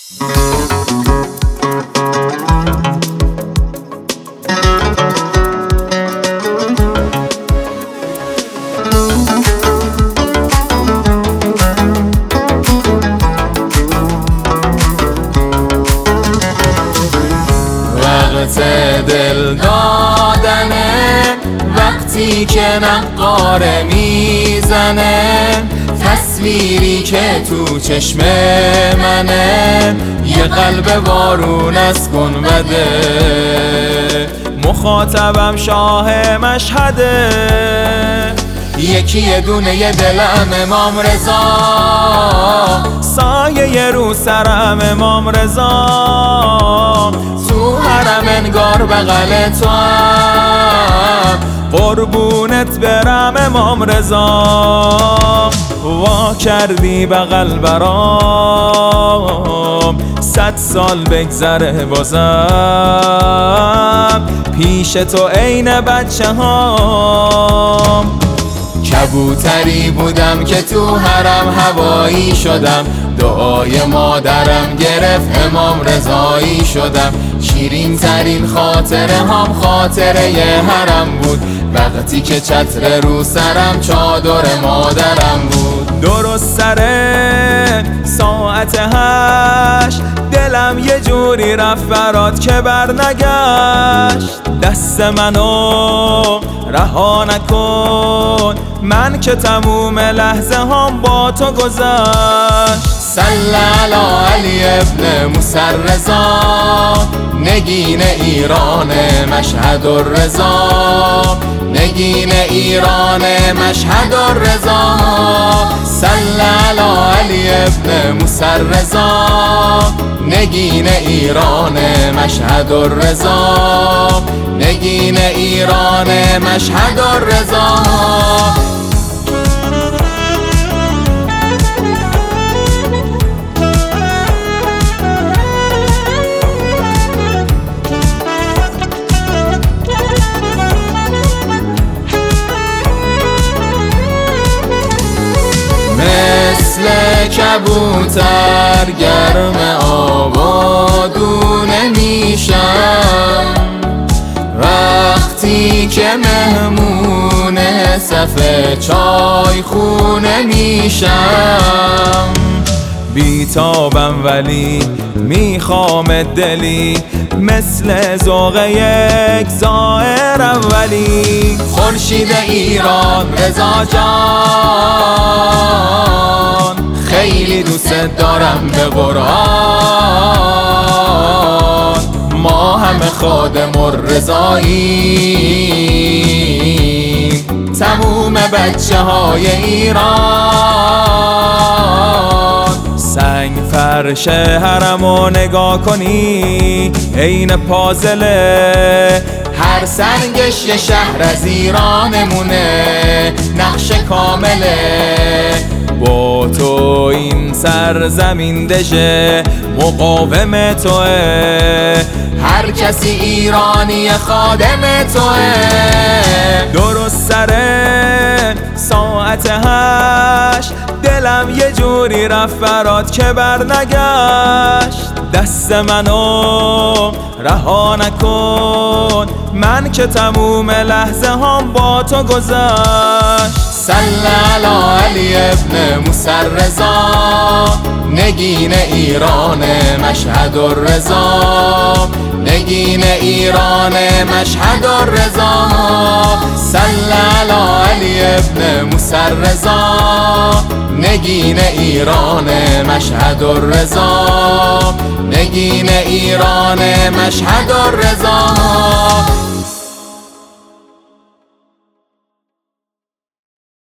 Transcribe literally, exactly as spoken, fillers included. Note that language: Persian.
وقت دل دادنه، وقتی که نقاره میزنه، تصویری که تو چشم منه، یه قلب وارون از گنبده. مخاطبم شاه مشهده، یکی یه دونه یه دلم امام رضا، سایه رو سرم امام رضا، تو حرم انگار بغل تو هم، قربونت برم امام رضا. وا کردی بغل برام، صد سال بگذره بازم، پیش تو عین بچه هام. کبوتری بودم که تو حرم هوایی شدم، دعای مادرم گرفت امام رضایی شدم. شیرین ترین خاطره هم خاطره ی حرم بود، وقتی که چتر رو سرم چادر مادرم بود. درست سر ساعت هشت دلم یه جوری رفت برات که بر نگشت. دست منو رها نکن، من که تموم لحظه هم با تو گذشت. صلی علی علی ابن موسی رضا، نگین ایران مشهد الرضا، نگین ایران مشهد الرضا. صلی علی علی ابن موسی رضا، نگین ایران مشهد الرضا، نگین ایران مشهد الرضا. مثل کبوتر گرم آبادونه میشم، وقتی که مهمون صف چای خونه میشم. بیتابم ولی میخوام دلی، مثل ذوق یک زائر اولی. خورشید ایران رضا جان، خیلی دوست دارم به قرآن. ما همه خادم الرضاییم، تموم بچه های ایران. سنگ فرش حرمو نگاه کنی عین پازله، هر سنگش یه شهر از ایرانمونه، نقش کامله. با تو این سرزمین دژه مقاوم توه، هر کسی ایرانی خادم توه. درست سر ساعت هشت دلم یه جوری رفت برات که بر نگشت. دست منو رها نکن، من که تموم لحظه هم با تو گذشت. صلی علی علی ابن موسی رضا، نگین ایران مشهد الرضا، نگین ایران مشهد الرضا. صلی علی علی ابن موسی رضا، نگین ایران مشهد الرضا، نگین ایران مشهد الرضا.